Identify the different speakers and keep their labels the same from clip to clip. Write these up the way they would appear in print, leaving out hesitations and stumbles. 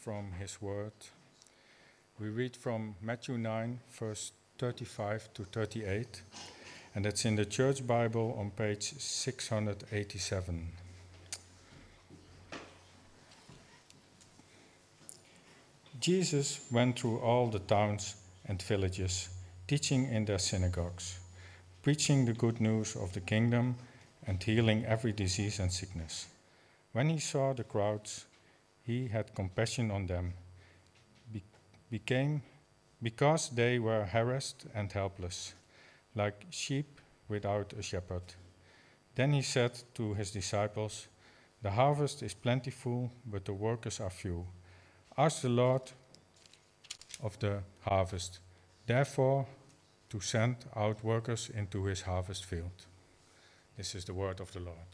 Speaker 1: from His Word. We read from Matthew 9, verse 35 to 38, and it's in the Church Bible on page 687. Jesus went through all the towns and villages, teaching in their synagogues, preaching the good news of the kingdom and healing every disease and sickness. When he saw the crowds, he had compassion on them, because they were harassed and helpless, like sheep without a shepherd. Then he said to his disciples, "The harvest is plentiful, but the workers are few. Ask the Lord of the harvest, therefore, to send out workers into his harvest field." This is the word of the Lord.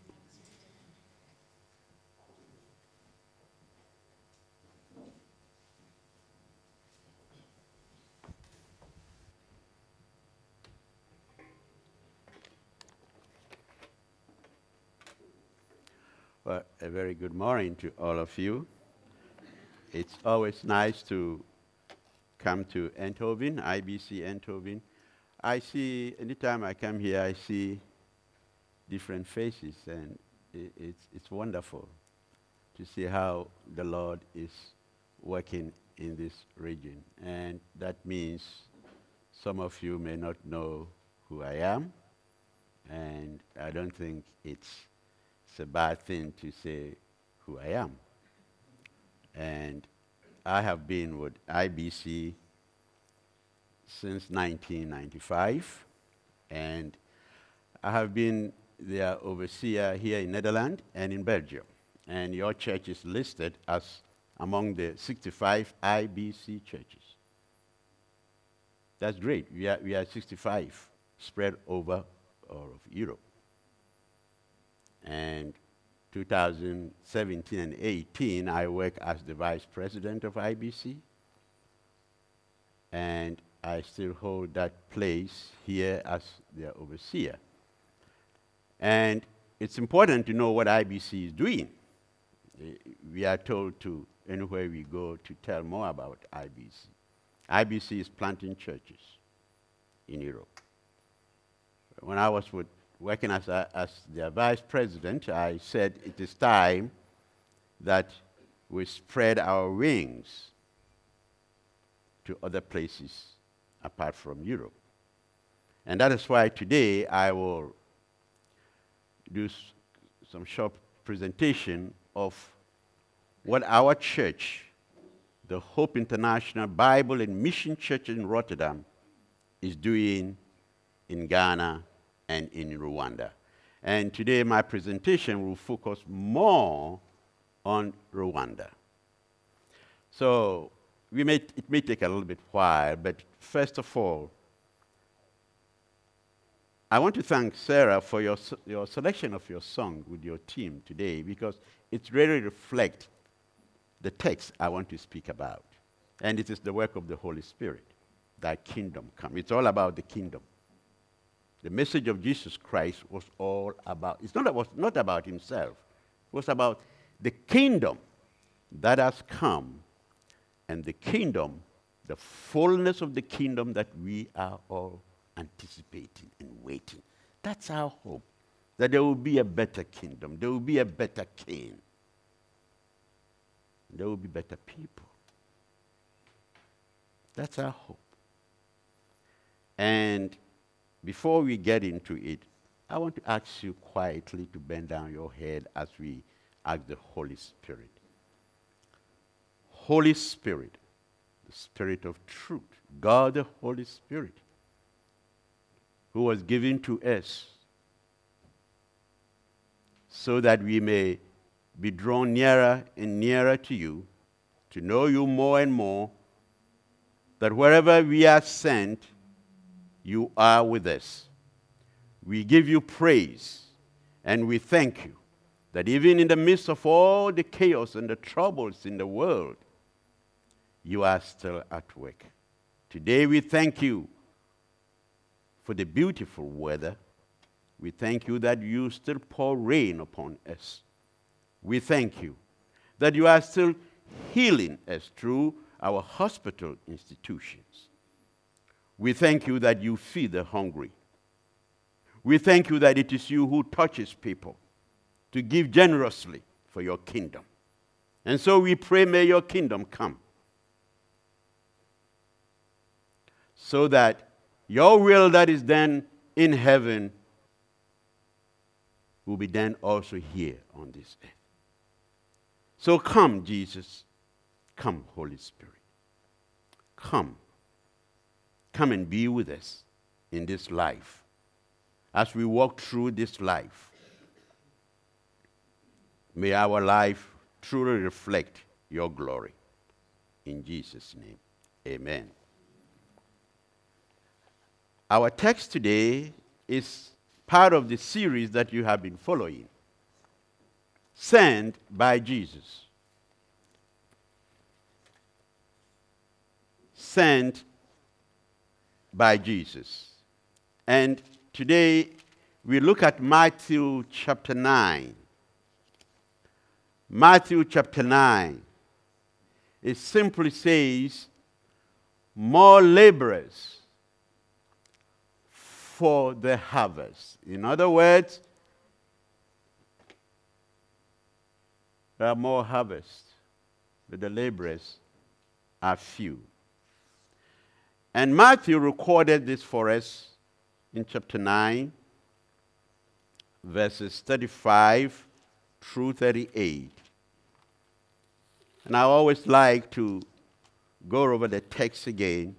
Speaker 2: Well, a very good morning to all of you. It's always nice to come to Eindhoven, IBC Eindhoven. Anytime I come here, I see different faces, and it's wonderful to see how the Lord is working in this region. And that means some of you may not know who I am, and I don't think it's a bad thing to say who I am. And I have been with IBC since 1995, and I have been their overseer here in Netherlands and in Belgium. And your church is listed as among the 65 IBC churches. That's great. We are 65 spread over all of Europe. And 2017 and 18, I worked as the vice president of IBC. And I still hold that place here as their overseer. And it's important to know what IBC is doing. We are told to, anywhere we go, to tell more about IBC. IBC is planting churches in Europe. When I was working as their vice president, I said it is time that we spread our wings to other places apart from Europe. And that is why today I will do some short presentation of what our church, the Hope International Bible and Mission Church in Rotterdam, is doing in Ghana and in Rwanda. And today my presentation will focus more on Rwanda. So it may take a little bit while, but first of all, I want to thank Sarah for your selection of your song with your team today, because it really reflects the text I want to speak about. And it is the work of the Holy Spirit, thy kingdom come. It's all about the kingdom. The message of Jesus Christ was all about, was not about himself. It was about the kingdom that has come, and the kingdom, the fullness of the kingdom that we are all anticipating and waiting. That's our hope, that there will be a better kingdom, there will be a better king, there will be better people. That's our hope. And before we get into it, I want to ask you quietly to bend down your head as we ask the Holy Spirit. Holy Spirit, the Spirit of truth, God the Holy Spirit, who was given to us so that we may be drawn nearer and nearer to you, to know you more and more, that wherever we are sent, you are with us. We give you praise, and we thank you that even in the midst of all the chaos and the troubles in the world, you are still at work. Today we thank you for the beautiful weather. We thank you that you still pour rain upon us. We thank you that you are still healing us through our hospital institutions. We thank you that you feed the hungry. We thank you that it is you who touches people to give generously for your kingdom. And so we pray, may your kingdom come, so that your will that is done in heaven will be done also here on this earth. So come, Jesus. Come, Holy Spirit. Come. Come and be with us in this life. As we walk through this life, may our life truly reflect your glory. In Jesus' name, amen. Our text today is part of the series that you have been following, Sent by Jesus. Sent by Jesus. And today we look at Matthew chapter 9. Matthew chapter 9. It simply says, more laborers for the harvest. In other words, there are more harvests, but the laborers are few. And Matthew recorded this for us in chapter 9, verses 35 through 38. And I always like to go over the text again.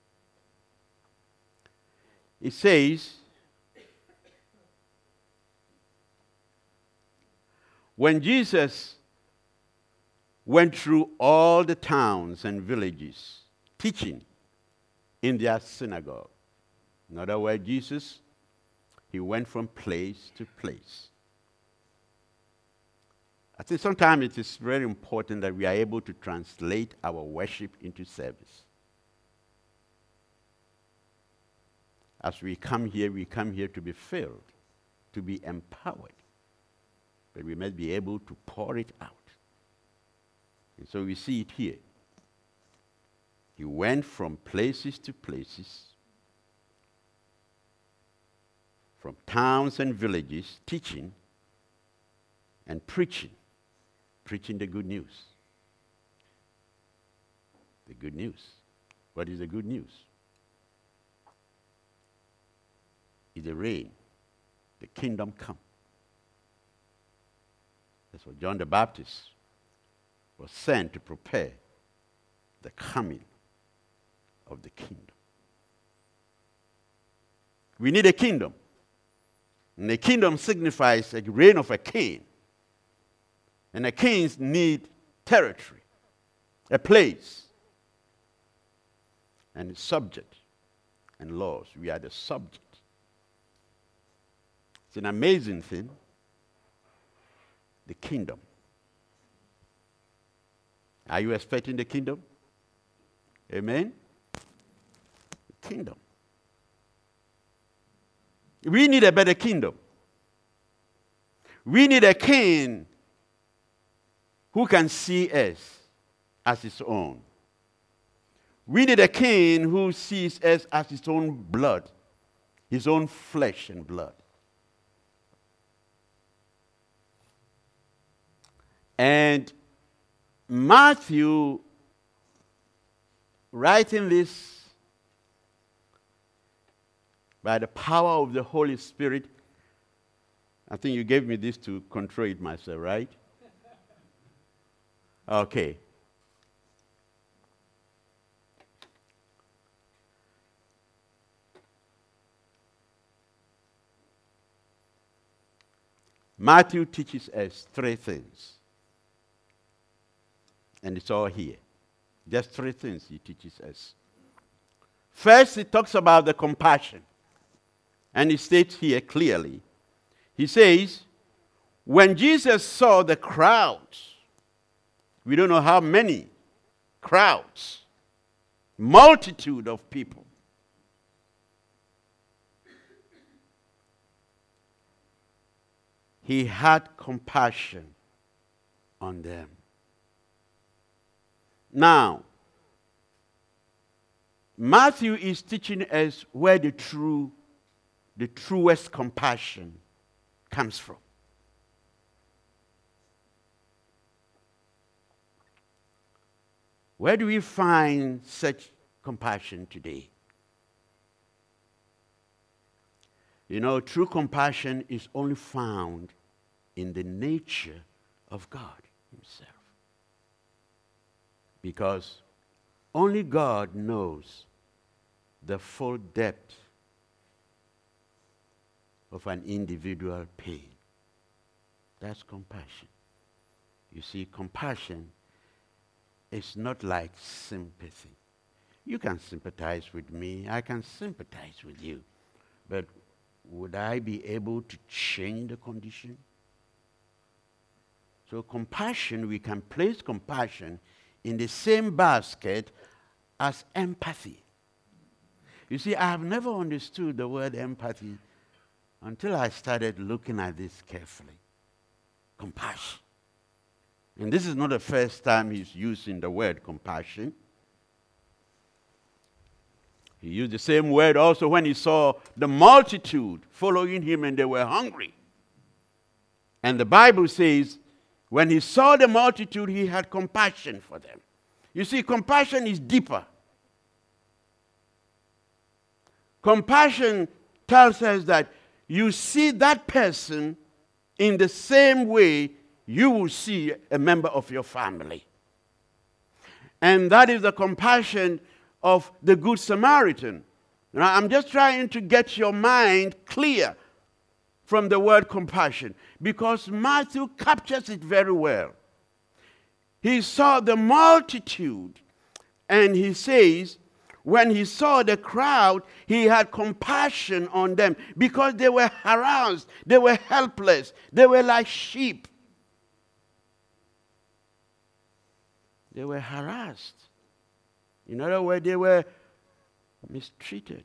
Speaker 2: It says, when Jesus went through all the towns and villages, teaching in their synagogue. In other words, Jesus, he went from place to place. I think sometimes it is very important that we are able to translate our worship into service. As we come here to be filled, to be empowered. But we must be able to pour it out. And so we see it here. He went from places to places, from towns and villages, teaching and preaching the good news. The good news. What is the good news? It's the reign, the kingdom come. That's what John the Baptist was sent to prepare the coming of the kingdom. We need a kingdom. And the kingdom signifies a reign of a king. And the kings need territory, a place, and a subject and laws. We are the subject. It's an amazing thing. The kingdom. Are you expecting the kingdom? Amen? The kingdom. We need a better kingdom. We need a king who can see us as his own. We need a king who sees us as his own blood, his own flesh and blood. And Matthew, writing this by the power of the Holy Spirit, I think you gave me this to control it myself, right? Okay. Matthew teaches us three things. And it's all here. Just three things he teaches us. First, he talks about the compassion. And he states here clearly. He says, when Jesus saw the crowds, we don't know how many crowds, multitude of people, he had compassion on them. Now, Matthew is teaching us where the truest compassion comes from. Where do we find such compassion today? You know, true compassion is only found in the nature of God Himself. Because only God knows the full depth of an individual pain. That's compassion. You see, compassion is not like sympathy. You can sympathize with me, I can sympathize with you. But would I be able to change the condition? So compassion, we can place compassion in the same basket as empathy. You see, I have never understood the word empathy until I started looking at this carefully. Compassion. And this is not the first time he's using the word compassion. He used the same word also when he saw the multitude following him and they were hungry. And the Bible says, when he saw the multitude, he had compassion for them. You see, compassion is deeper. Compassion tells us that you see that person in the same way you will see a member of your family. And that is the compassion of the Good Samaritan. Now, I'm just trying to get your mind clear from the word compassion, because Matthew captures it very well. He saw the multitude, and he says, when he saw the crowd, he had compassion on them because they were harassed, they were helpless, they were like sheep. They were harassed. In other words, they were mistreated.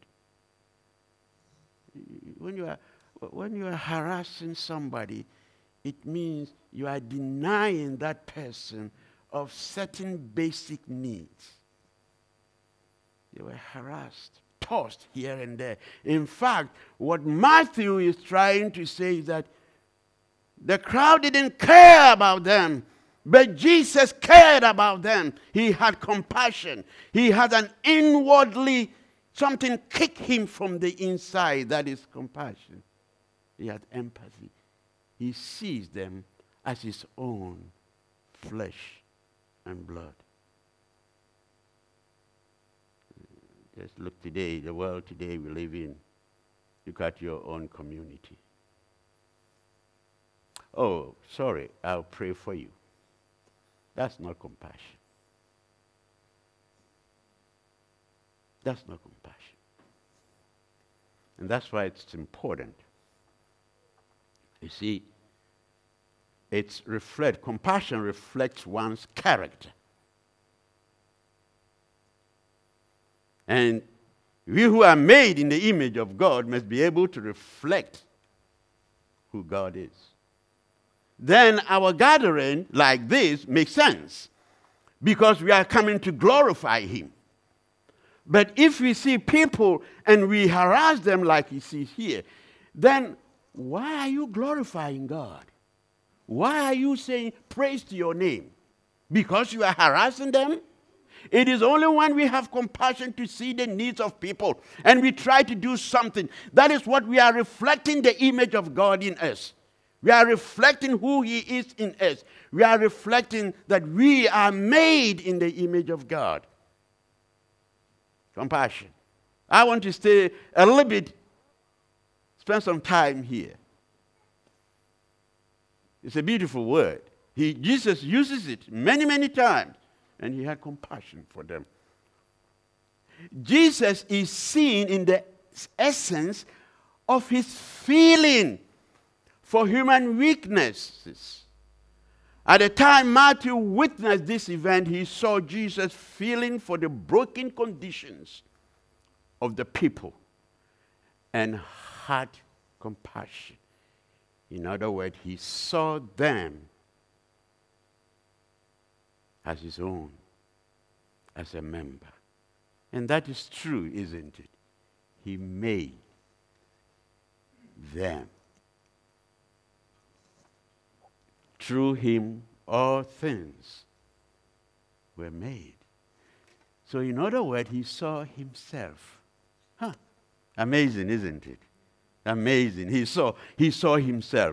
Speaker 2: When you are harassing somebody, it means you are denying that person of certain basic needs. They were harassed, tossed here and there. In fact, what Matthew is trying to say is that the crowd didn't care about them, but Jesus cared about them. He had compassion. He had an inwardly, something kicked him from the inside. That is compassion. He had empathy. He sees them as his own flesh and blood. Just look today, the world today we live in. Look at your own community. Oh, sorry, I'll pray for you. That's not compassion. That's not compassion. And that's why it's important. You see, compassion reflects one's character. And we who are made in the image of God must be able to reflect who God is. Then our gathering like this makes sense because we are coming to glorify Him. But if we see people and we harass them like He sees here, then why are you glorifying God? Why are you saying praise to your name? Because you are harassing them? It is only when we have compassion to see the needs of people and we try to do something. That is what we are reflecting the image of God in us. We are reflecting who He is in us. We are reflecting that we are made in the image of God. Compassion. I want to stay a little bit, spend some time here. It's a beautiful word. Jesus uses it many, many times. And He had compassion for them. Jesus is seen in the essence of His feeling for human weaknesses. At the time Matthew witnessed this event, he saw Jesus feeling for the broken conditions of the people and had compassion. In other words, he saw them as his own. as a member. And that is true, isn't it? He made them. Through him, all things were made. So in other words, he saw himself. Huh. Amazing, isn't it? Amazing. He saw himself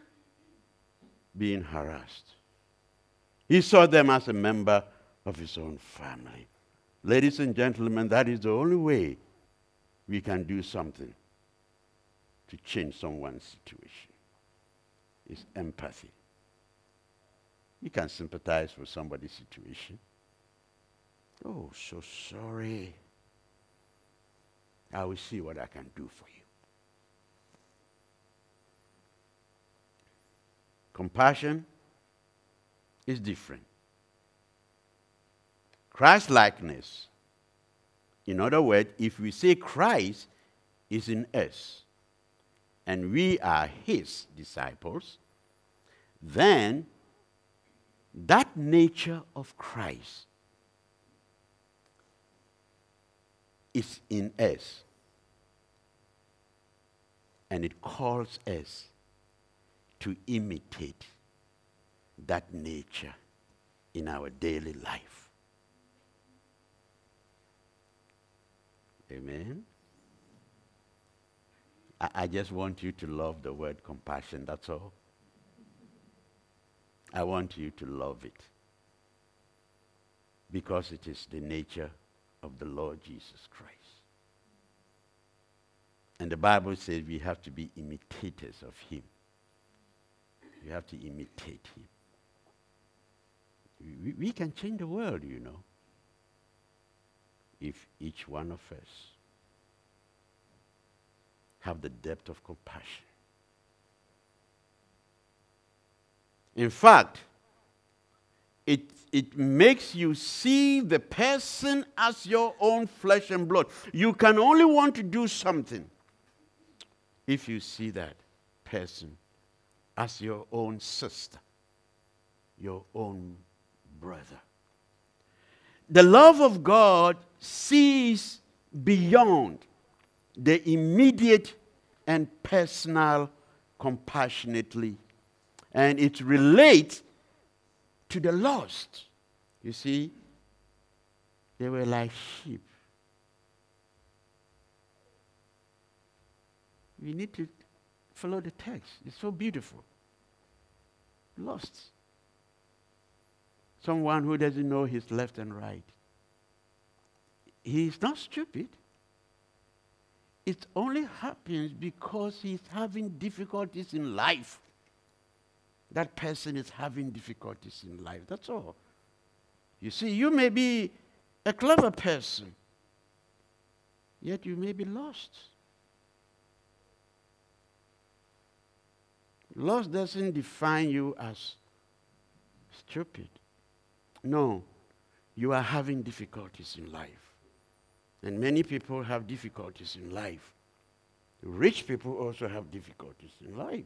Speaker 2: being harassed. He saw them as a member of his own family. Ladies and gentlemen, that is the only way we can do something to change someone's situation. It's empathy. You can sympathize with somebody's situation. Oh, so sorry. I will see what I can do for you. Compassion is different. Christ-likeness. In other words, if we say Christ is in us and we are his disciples, then that nature of Christ is in us. And it calls us to imitate that nature in our daily life. Amen? I just want you to love the word compassion, that's all. I want you to love it because it is the nature of the Lord Jesus Christ. And the Bible says we have to be imitators of him. You have to imitate him. We can change the world, you know, if each one of us have the depth of compassion. In fact, it makes you see the person as your own flesh and blood. You can only want to do something if you see that person as your own sister, your own brother. The love of God sees beyond the immediate and personal compassionately, and it relates to the lost. You see, they were like sheep. We need to follow the text. It's so beautiful. Lost. Someone who doesn't know his left and right. He's not stupid. It only happens because he's having difficulties in life. That person is having difficulties in life. That's all. You see, you may be a clever person, yet you may be lost. Lost doesn't define you as stupid. No, you are having difficulties in life. And many people have difficulties in life. Rich people also have difficulties in life.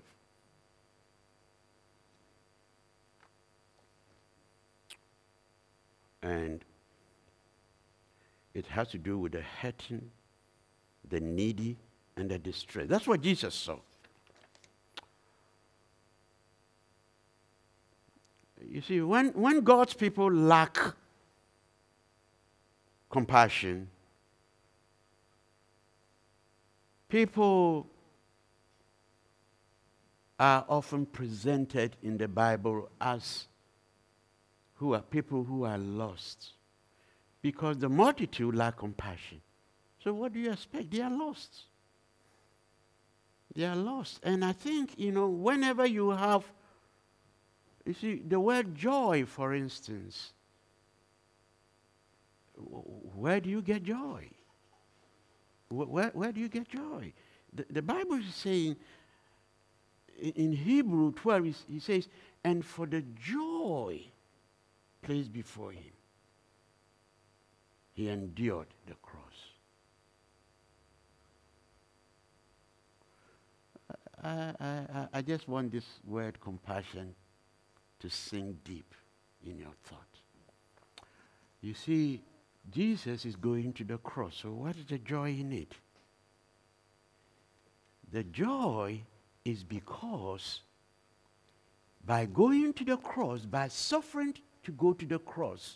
Speaker 2: And it has to do with the hurting, the needy, and the distressed. That's what Jesus saw. You see, when God's people lack compassion, people are often presented in the Bible as people who are lost, because the multitude lack compassion. So what do you expect? They are lost. They are lost. And I think, whenever you have, you see, the word joy, for instance, where do you get joy? Where do you get joy? The Bible is saying, in Hebrew 12, he says, and for the joy placed before him, he endured the cross. I just want this word compassion to sink deep in your thought. You see, Jesus is going to the cross. So what is the joy in it? The joy is because by going to the cross, by suffering to go to the cross,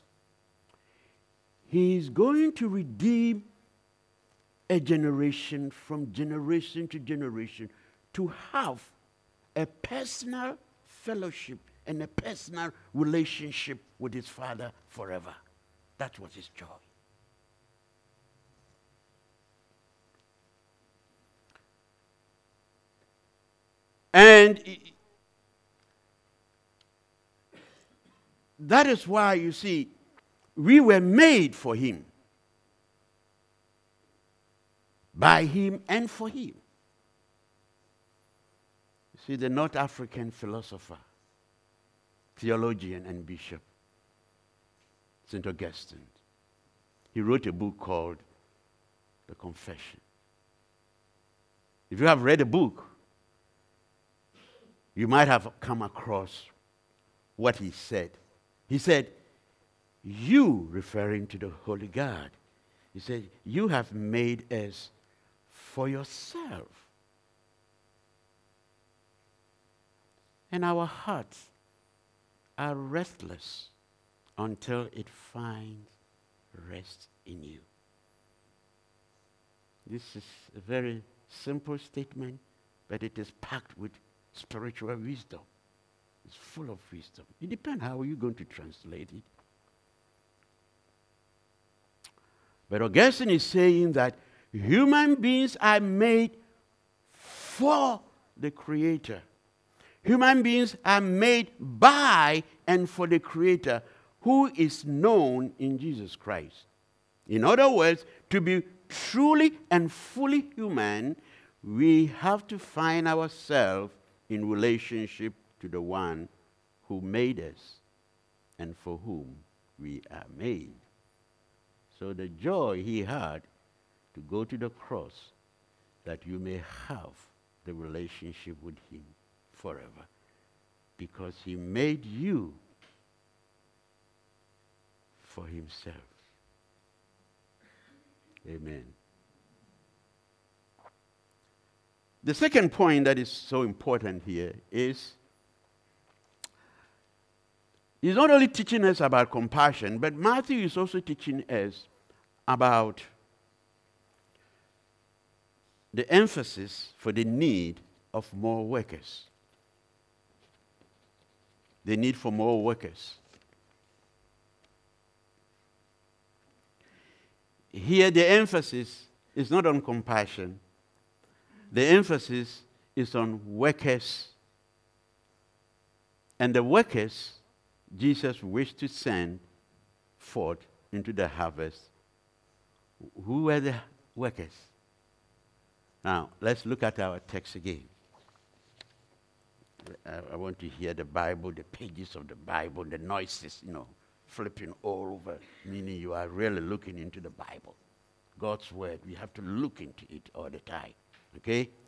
Speaker 2: he is going to redeem a generation from generation to generation to have a personal fellowship and a personal relationship with his Father forever. That was his joy. And that is why, you see, we were made for him, by him and for him. You see, the North African philosopher, theologian, and bishop, St. Augustine, he wrote a book called The Confession. If you have read the book, you might have come across what he said. He said, you, referring to the Holy God, he said, you have made us for yourself. And our hearts are restless until it finds rest in you. This is a very simple statement, but it is packed with spiritual wisdom. It's full of wisdom. It depends how you're going to translate it. But Augustine is saying that human beings are made for the Creator. Human beings are made by and for the Creator, who is known in Jesus Christ. In other words, to be truly and fully human, we have to find ourselves in relationship to the one who made us and for whom we are made. So the joy he had to go to the cross, that you may have the relationship with him forever, because he made you for himself. Amen. The second point that is so important here is he's not only teaching us about compassion, but Matthew is also teaching us about the emphasis for the need of more workers. The need for more workers. Here the emphasis is not on compassion. The emphasis is on workers. And the workers Jesus wished to send forth into the harvest. Who were the workers? Now, let's look at our text again. I want to hear the Bible, the pages of the Bible, the noises, flipping all over, meaning you are really looking into the Bible. God's word, we have to look into it all the time. Okay?